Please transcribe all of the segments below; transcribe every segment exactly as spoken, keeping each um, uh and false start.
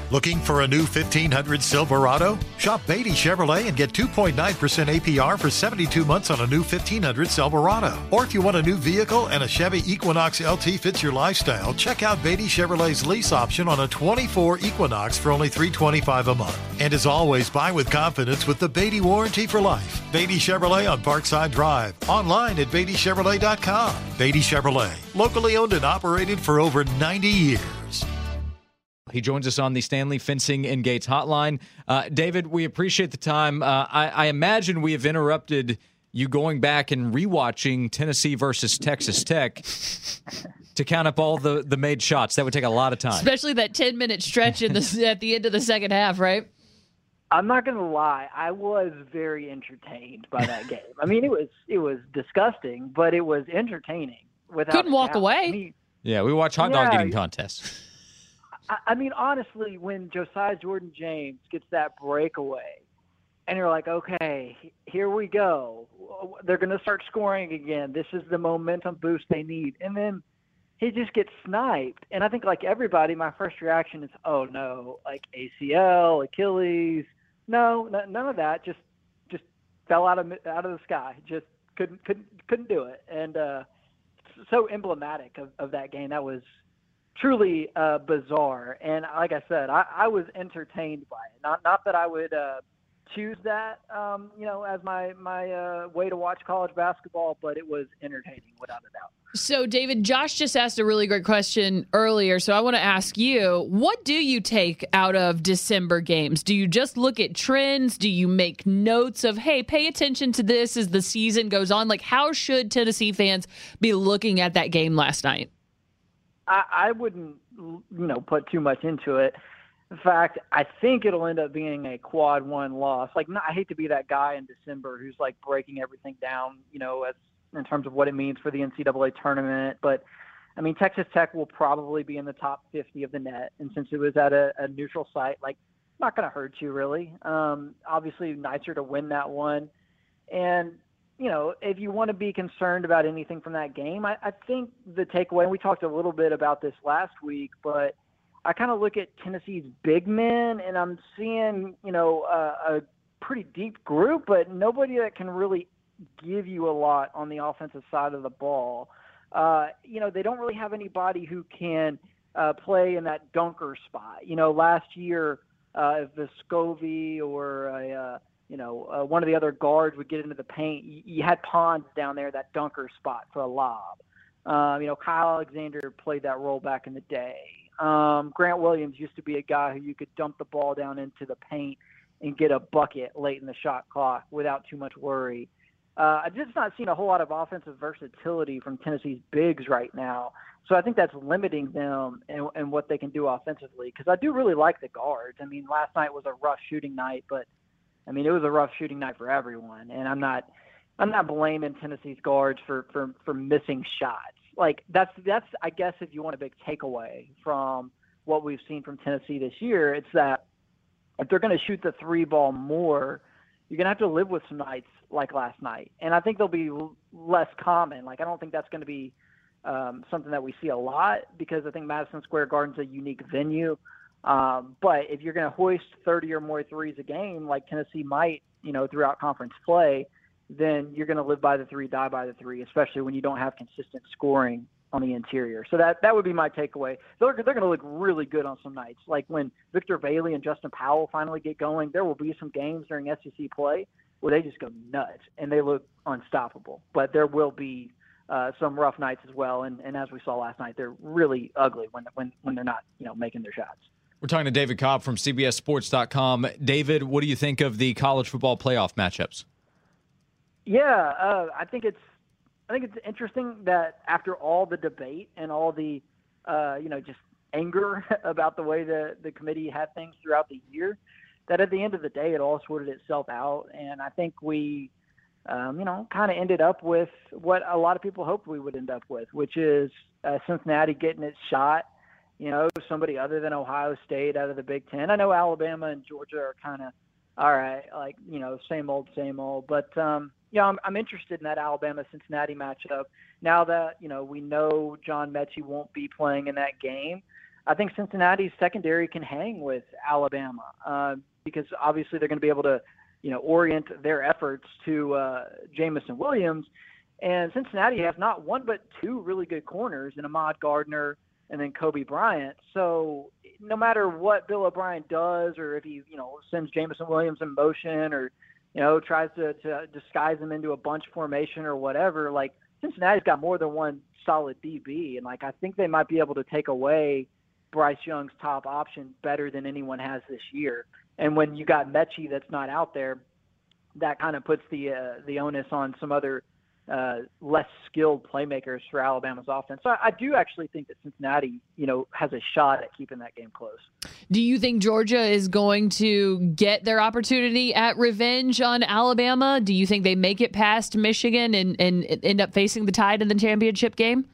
Looking for a new fifteen hundred Silverado? Shop Beatty Chevrolet and get two point nine percent A P R for seventy-two months on a new fifteen hundred Silverado. Or if you want a new vehicle and a Chevy Equinox L T fits your lifestyle, check out Beatty Chevrolet's lease option on a twenty-four Equinox for only three hundred twenty-five dollars a month. And as always, buy with confidence with the Beatty Warranty for Life. Beatty Chevrolet on Parkside Drive. Online at Beatty Chevrolet dot com. Beatty Chevrolet, locally owned and operated for over ninety years. He joins us on the Stanley Fencing and Gates hotline. Uh, David, we appreciate the time. Uh, I, I imagine we have interrupted you going back and rewatching Tennessee versus Texas Tech to count up all the, the made shots. That would take a lot of time. Especially that ten-minute stretch in the, at the end of the second half, right? I'm not going to lie. I was very entertained by that game. I mean, it was it was disgusting, but it was entertaining. Without Couldn't walk doubt. away. I mean, yeah, we watch hot dog yeah, eating contests. I, I mean, honestly, when Josiah Jordan-James gets that breakaway, and you're like, okay, here we go. They're going to start scoring again. This is the momentum boost they need. And then he just gets sniped. And I think, like everybody, my first reaction is, oh, no, like A C L, Achilles. No, n- none of that. Just just fell out of out of the sky. Just couldn't couldn't couldn't do it. And uh, so emblematic of, of that game. That was truly uh, bizarre. And like I said, I, I was entertained by it. Not not that I would uh, choose that, um, you know, as my my uh, way to watch college basketball, but it was entertaining without a doubt. So, David, Josh just asked a really great question earlier, so I want to ask you, what do you take out of December games? Do you just look at trends? Do you make notes of, hey, pay attention to this as the season goes on? Like, how should Tennessee fans be looking at that game last night? I, I wouldn't, you know, put too much into it. In fact, I think it'll end up being a quad one loss. Like, not, I hate to be that guy in December who's, like, breaking everything down, you know, as in terms of what it means for the N C double A tournament. But, I mean, Texas Tech will probably be in the top fifty of the net. And since it was at a, a neutral site, like, not going to hurt you really. Um, obviously, nicer to win that one. And, you know, if you want to be concerned about anything from that game, I, I think the takeaway, and we talked a little bit about this last week, but I kind of look at Tennessee's big men, and I'm seeing, you know, uh, a pretty deep group, but nobody that can really give you a lot on the offensive side of the ball. Uh, you know, they don't really have anybody who can uh, play in that dunker spot. You know, last year, uh, if Vescovi or, a, uh, you know, uh, one of the other guards would get into the paint, you, you had Pons down there, that dunker spot for a lob. Um, you know, Kyle Alexander played that role back in the day. Um, Grant Williams used to be a guy who you could dump the ball down into the paint and get a bucket late in the shot clock without too much worry. Uh, I'm just not seeing a whole lot of offensive versatility from Tennessee's bigs right now. So I think that's limiting them and, and what they can do offensively, because I do really like the guards. I mean, last night was a rough shooting night, but, I mean, it was a rough shooting night for everyone. And I'm not I'm not blaming Tennessee's guards for, for, for missing shots. Like, that's, that's I guess, if you want a big takeaway from what we've seen from Tennessee this year, it's that if they're going to shoot the three ball more, you're going to have to live with some nights like last night. And I think they'll be l- less common. Like, I don't think that's going to be um, something that we see a lot, because I think Madison Square Garden's a unique venue. Um, but if you're going to hoist thirty or more threes a game, like Tennessee might, you know, throughout conference play, then you're going to live by the three, die by the three, especially when you don't have consistent scoring on the interior. So that, that would be my takeaway. They're, they're going to look really good on some nights. Like when Victor Bailey and Justin Powell finally get going, there will be some games during S E C play where they just go nuts and they look unstoppable. But there will be uh, some rough nights as well. And, and as we saw last night, they're really ugly when, when, when they're not, you know, making their shots. We're talking to David Cobb from C B S Sports dot com. David, what do you think of the college football playoff matchups? Yeah, uh, I think it's I think it's interesting that after all the debate and all the uh, you know just anger about the way the the committee had things throughout the year, that at the end of the day it all sorted itself out, and I think we um, you know kind of ended up with what a lot of people hoped we would end up with, which is uh, Cincinnati getting its shot. You know, somebody other than Ohio State out of the Big Ten. I know Alabama and Georgia are kind of all right, like, you know, same old, same old. But, um, you know, I'm, I'm interested in that Alabama-Cincinnati matchup. Now that, you know, we know John Mechie won't be playing in that game, I think Cincinnati's secondary can hang with Alabama uh, because obviously they're going to be able to, you know, orient their efforts to uh, Jamison Williams. And Cincinnati has not one but two really good corners in Ahmad Gardner and then Kobe Bryant. So no matter what Bill O'Brien does, or if he, you know, sends Jamison Williams in motion, or, you know, tries to, to disguise him into a bunch formation or whatever, like Cincinnati's got more than one solid D B. And like, I think they might be able to take away Bryce Young's top option better than anyone has this year. And when you got Mechie that's not out there, that kind of puts the, uh, the onus on some other uh, less skilled playmakers for Alabama's offense. So I, I do actually think that Cincinnati, you know, has a shot at keeping that game close. Do you think Georgia is going to get their opportunity at revenge on Alabama? Do you think they make it past Michigan and, and end up facing the Tide in the championship game?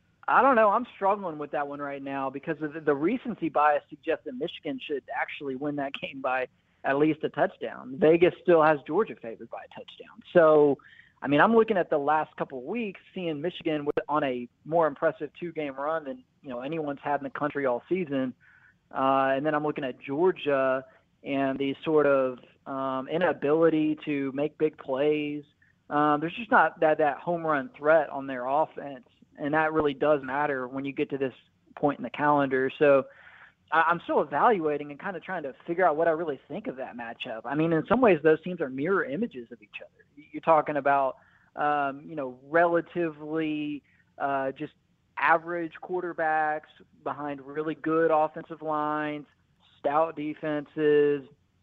I don't know. I'm struggling with that one right now because of the, the recency bias suggests that Michigan should actually win that game by at least a touchdown. Vegas still has Georgia favored by a touchdown. So, I mean, I'm looking at the last couple of weeks, seeing Michigan with, on a more impressive two-game run than, you know, anyone's had in the country all season. Uh, and then I'm looking at Georgia and the sort of um, inability to make big plays. Um, there's just not that, that home run threat on their offense, and that really does matter when you get to this point in the calendar. So I, I'm still evaluating and kind of trying to figure out what I really think of that matchup. I mean, in some ways, those teams are mirror images of each other. You're talking about, um, you know, relatively uh, just average quarterbacks behind really good offensive lines, stout defenses,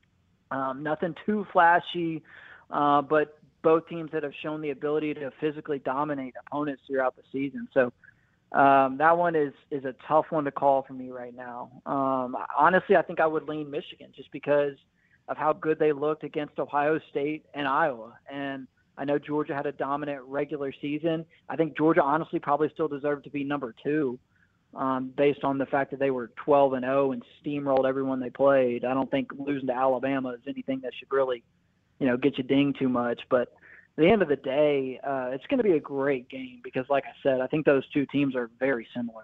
um, nothing too flashy, uh, but both teams that have shown the ability to physically dominate opponents throughout the season. So um, that one is, is a tough one to call for me right now. Um, honestly, I think I would lean Michigan just because of how good they looked against Ohio State and Iowa. And I know Georgia had a dominant regular season. I think Georgia honestly probably still deserved to be number two um, based on the fact that they were twelve and oh and steamrolled everyone they played. I don't think losing to Alabama is anything that should really, you know, get you dinged too much. But at the end of the day, uh, it's going to be a great game because, like I said, I think those two teams are very similar.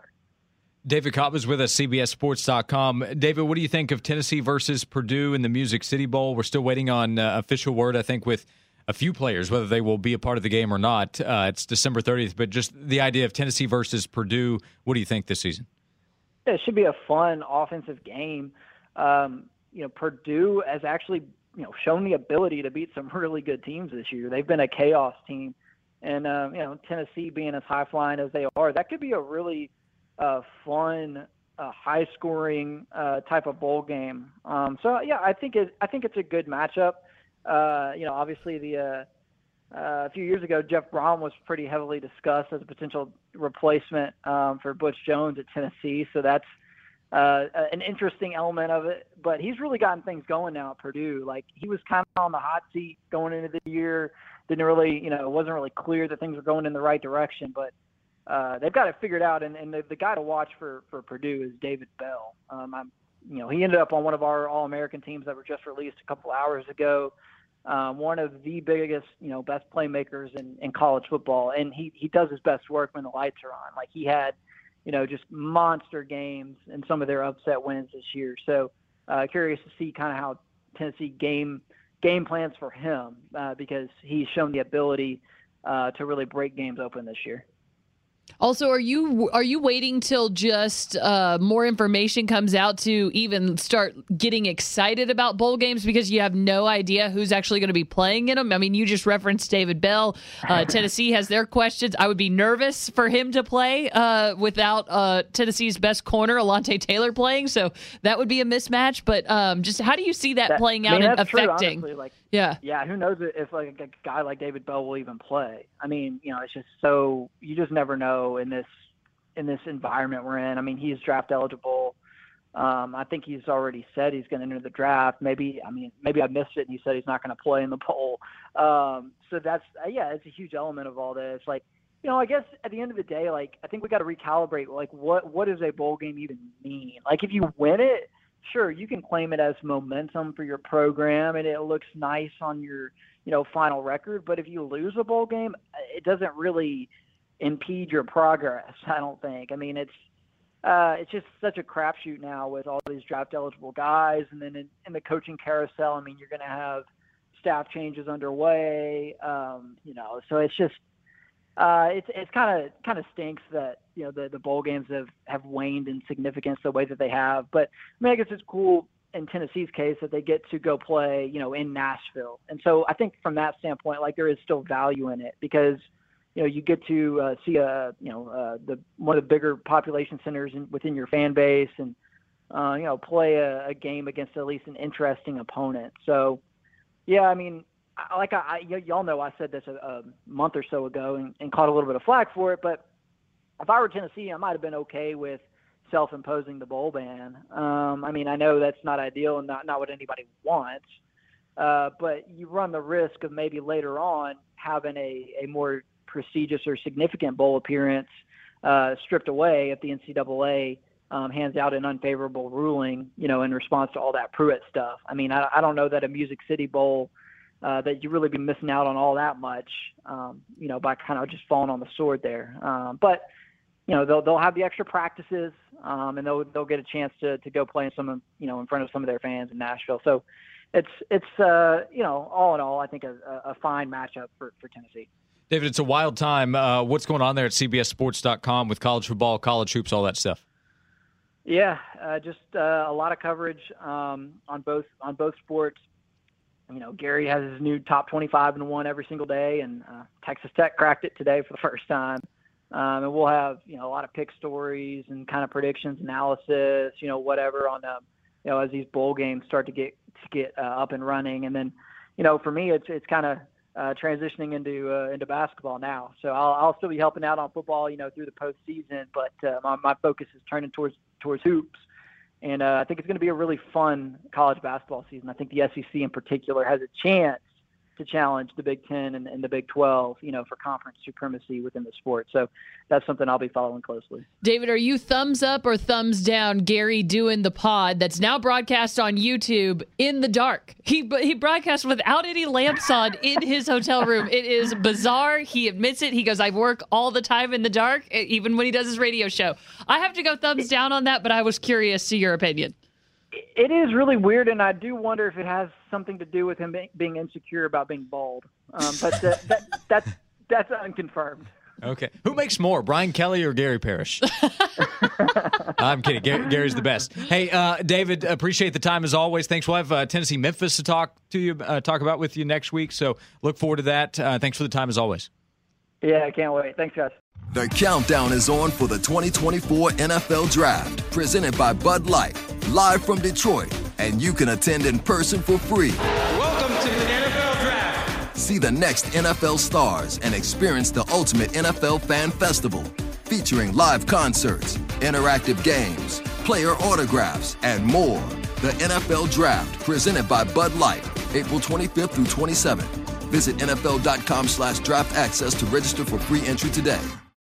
David Cobb is with us, C B S Sports dot com. David, what do you think of Tennessee versus Purdue in the Music City Bowl? We're still waiting on uh, official word, I think, with a few players, whether they will be a part of the game or not. Uh, it's December thirtieth, but just the idea of Tennessee versus Purdue, what do you think this season? Yeah, it should be a fun offensive game. Um, you know, Purdue has actually, you know, shown the ability to beat some really good teams this year. They've been a chaos team. And, uh, you know, Tennessee being as high-flying as they are, that could be a really uh, fun, uh, high-scoring uh, type of bowl game. Um, so, yeah, I think it, I think it's a good matchup. Uh, you know, obviously the uh, uh, a few years ago, Jeff Brom was pretty heavily discussed as a potential replacement um, for Butch Jones at Tennessee. So that's uh, an interesting element of it. But he's really gotten things going now at Purdue. Like, he was kind of on the hot seat going into the year. Didn't really, you know, it wasn't really clear that things were going in the right direction. But uh, they've got it figured out. And, and the, the guy to watch for, for Purdue is David Bell. Um, I'm, you know, he ended up on one of our All-American teams that were just released a couple hours ago. Um, one of the biggest, you know, best playmakers in, in college football. And he, he does his best work when the lights are on. Like, he had, you know, just monster games in some of their upset wins this year. So uh, curious to see kind of how Tennessee game game plans for him uh, because he's shown the ability uh, to really break games open this year. Also, are you are you waiting till just uh, more information comes out to even start getting excited about bowl games because you have no idea who's actually going to be playing in them? I mean, you just referenced David Bell. Uh, Tennessee has their questions. I would be nervous for him to play uh, without uh, Tennessee's best corner, Alontae Taylor, playing. So that would be a mismatch. But um, just how do you see that, that playing out I mean, and affecting? True, like, yeah, yeah. Who knows if like a guy like David Bell will even play? I mean, you know, it's just so you just never know in this in this environment we're in. I mean, he's draft eligible. Um, I think he's already said he's going to enter the draft. Maybe I mean maybe I missed it and he said he's not going to play in the bowl. Um, so that's uh, yeah, it's a huge element of all this. Like, you know, I guess at the end of the day, like I think we got to recalibrate. Like, what what does a bowl game even mean? Like, if you win it, sure, you can claim it as momentum for your program and it looks nice on your, you know, final record. But if you lose a bowl game, it doesn't really impede your progress, I don't think. I mean, it's uh, it's just such a crapshoot now with all these draft eligible guys. And then in, in the coaching carousel, I mean, you're going to have staff changes underway, um, you know, so it's just, uh, it's, it's kind of, kind of stinks that, you know, the, the bowl games have, have waned in significance the way that they have. But I mean, I guess it's cool in Tennessee's case that they get to go play, you know, in Nashville. And so I think from that standpoint, like there is still value in it because, you know, you get to uh, see a, you know, uh, the one of the bigger population centers in, within your fan base, and uh, you know, play a, a game against at least an interesting opponent. So, yeah, I mean, I, like I, I y- y'all know, I said this a, a month or so ago and, and caught a little bit of flack for it. But if I were Tennessee, I might have been okay with self-imposing the bowl ban. Um, I mean, I know that's not ideal and not not what anybody wants. Uh, but you run the risk of maybe later on having a, a more prestigious or significant bowl appearance uh, stripped away if the N C double A um, hands out an unfavorable ruling, you know, in response to all that Pruitt stuff. I mean, I, I don't know that a Music City Bowl uh, that you really be missing out on all that much, um, you know, by kind of just falling on the sword there. Um, but you know, they'll they'll have the extra practices, um, and they'll they'll get a chance to to go play in some of, you know, in front of some of their fans in Nashville. So it's it's uh, you know, all in all, I think a, a fine matchup for for Tennessee. David, it's a wild time. Uh, what's going on there at C B S Sports dot com with college football, college hoops, all that stuff? Yeah, uh, just uh, a lot of coverage um, on both on both sports. You know, Gary has his new top twenty-five and one every single day, and uh, Texas Tech cracked it today for the first time. Um, and we'll have, you know, a lot of pick stories and kind of predictions, analysis, you know, whatever on them, you know, as these bowl games start to get to get uh, up and running. And then, you know, for me, it's it's kind of Uh, transitioning into uh, into basketball now, so I'll, I'll still be helping out on football, you know, through the postseason. But uh, my, my focus is turning towards towards hoops, and uh, I think it's going to be a really fun college basketball season. I think the S E C in particular has a chance to challenge the Big Ten and, and the Big twelve, you know, for conference supremacy within the sport. So that's something I'll be following closely. David, are you thumbs up or thumbs down Gary doing the pod that's now broadcast on YouTube in the dark? He he broadcasts without any lamps on in his hotel room. It is bizarre. He admits it. He goes, I work all the time in the dark, even when he does his radio show. I have to go thumbs down on that, but I was curious to your opinion. It is really weird, and I do wonder if it has something to do with him being insecure about being bald. Um, but uh, that, that's that's unconfirmed. Okay. Who makes more, Brian Kelly or Gary Parrish? I'm kidding. Gary, Gary's the best. Hey, uh, David, appreciate the time as always. Thanks. We'll have uh, Tennessee Memphis to talk to you, uh, talk about with you next week. So look forward to that. Uh, thanks for the time as always. Yeah, I can't wait. Thanks, guys. The countdown is on for the twenty twenty-four N F L Draft, presented by Bud Light, live from Detroit, and you can attend in person for free. Welcome to the N F L Draft. See the next N F L stars and experience the ultimate N F L fan festival, featuring live concerts, interactive games, player autographs, and more. The N F L Draft, presented by Bud Light, April twenty-fifth through twenty-seventh. Visit N F L dot com slash draft access to register for free entry today.